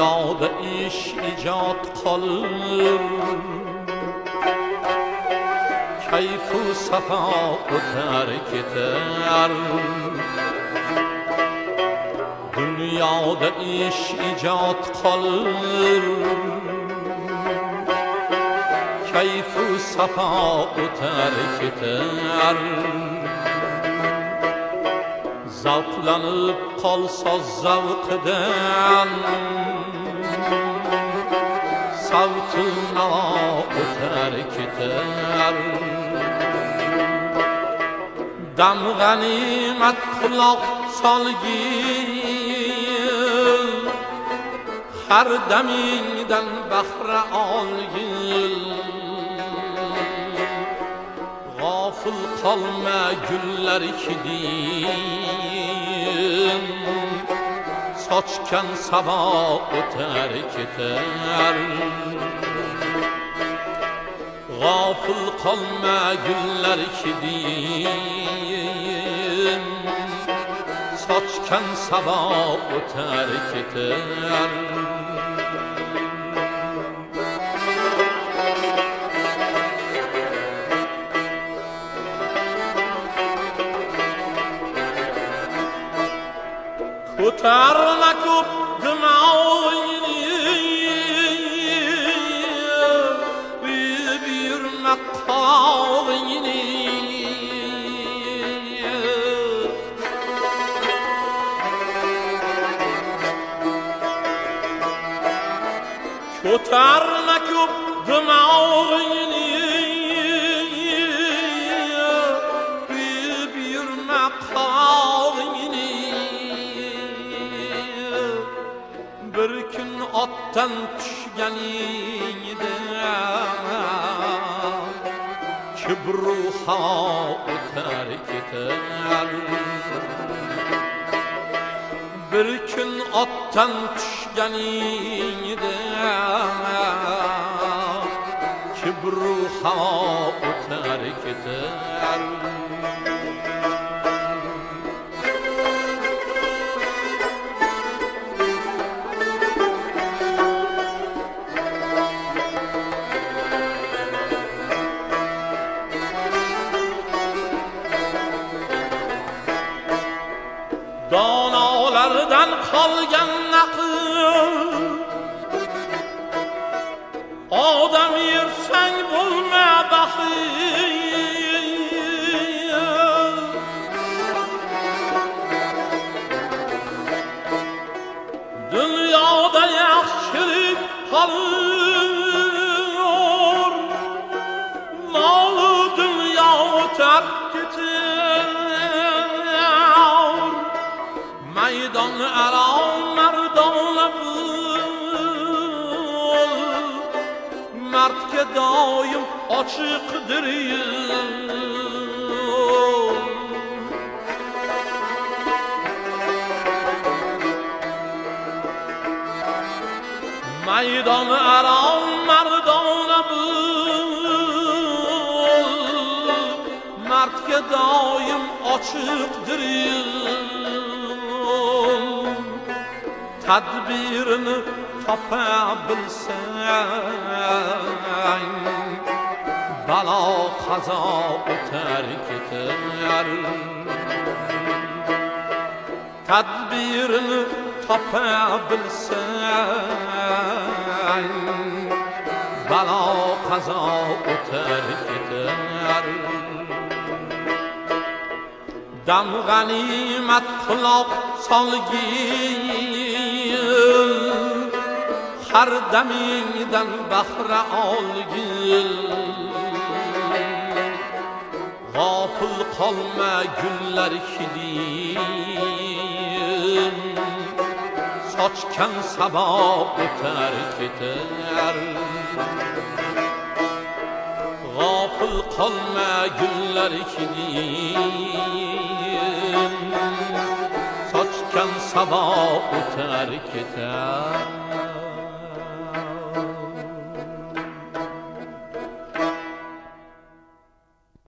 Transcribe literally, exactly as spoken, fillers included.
Dünyada iş icat kalır, keyfu safa terk eder. Dünyada iş icat kalır, keyfu safa terk eder. Zavqlanıp qalsa zavqdan, savtına terk eder. Dam g'animat quloq solgil, har damingdan bahra olgil. G'ofil qolma gullar ekding, sochgan sabo o'tar ketar. G'ofil qolma gullar ekding, sochgan sabo o'tar ketar. Ko'tarma ko'p dimog'ingni, uyib yurma qog'ingni. Ko'tarma ko'p dimog'ingni, uyib yurma qog'ingni. Bir kun otdan tushganingda kibru havo o'tar ketar. Bir kun otdan tushganingda kibru havo o'tar ketar. Donolardan qolgan naql, odam yersang bo'lma baxil. Dunyoda yaxshilik qolur, mol-u dunyo o'tar ketar. Maydon aro mardona bo'l, mardga doim ochiqdir yo'l. Maydon aro mardona bo'l, mardga doim ochiqdir yo'l. Tadbirini topa bilsang, balo qazo o'tar ketar. Tadbirini topa bilsang, balo qazo o'tar ketar. Dam g'animat quloq solgil, har damingdan bahra olgil. G'ofil qolma gullar hiding, sochgan sabo o'tar ketar. G'ofil qolma gullar hiding, sochgan sabo o'tar ketar.